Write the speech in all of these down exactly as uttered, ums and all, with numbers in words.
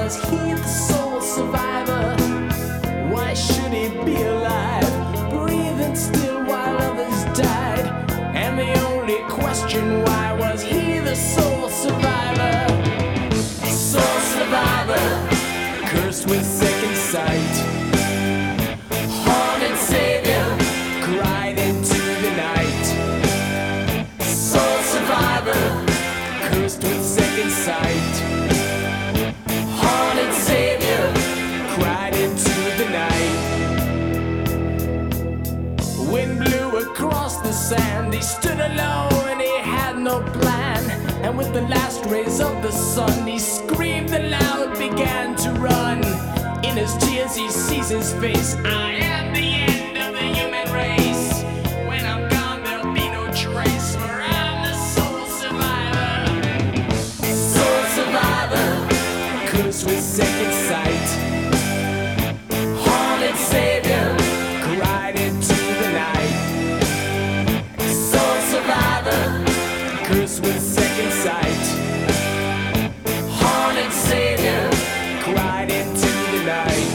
was he the sole survivor? Why should he be alive, breathing still while others died? And the only question, why was he the sole survivor? Sole survivor, cursed with second sight, haunted savior, cried into the night. Sole survivor, cursed with second sight, haunted savior, cried into the night. Wind blew across the sand, he stood alone and he had no plan. And with the last rays of the sun, he screamed aloud, began to run. In his tears he sees his face, I am the end of the human race. When I'm gone there'll be no trace, for I'm the sole survivor. Sole survivor, cursed with second sight, haunted savior, cried into the night. Sole survivor, cursed with second sight, haunted savior, cried into the night.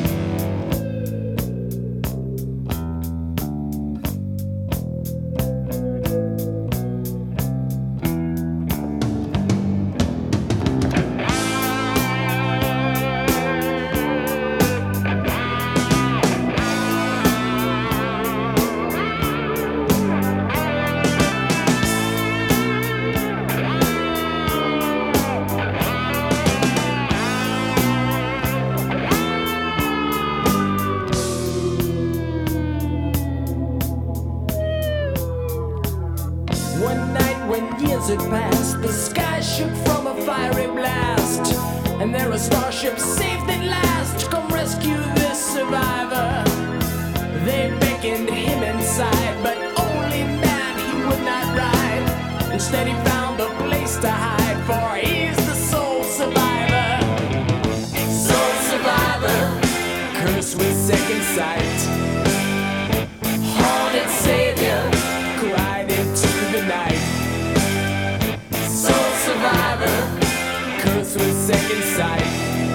One night when years had passed, the sky shook from a fiery blast, and there a starship saved at last, come rescue this survivor. They beckoned him inside, but only man he would not ride. Instead he found a place to hide, for he's the sole survivor. Sole survivor, cursed with second sight, haunted savior, cried into the night. Sole survivor, cursed with second sight,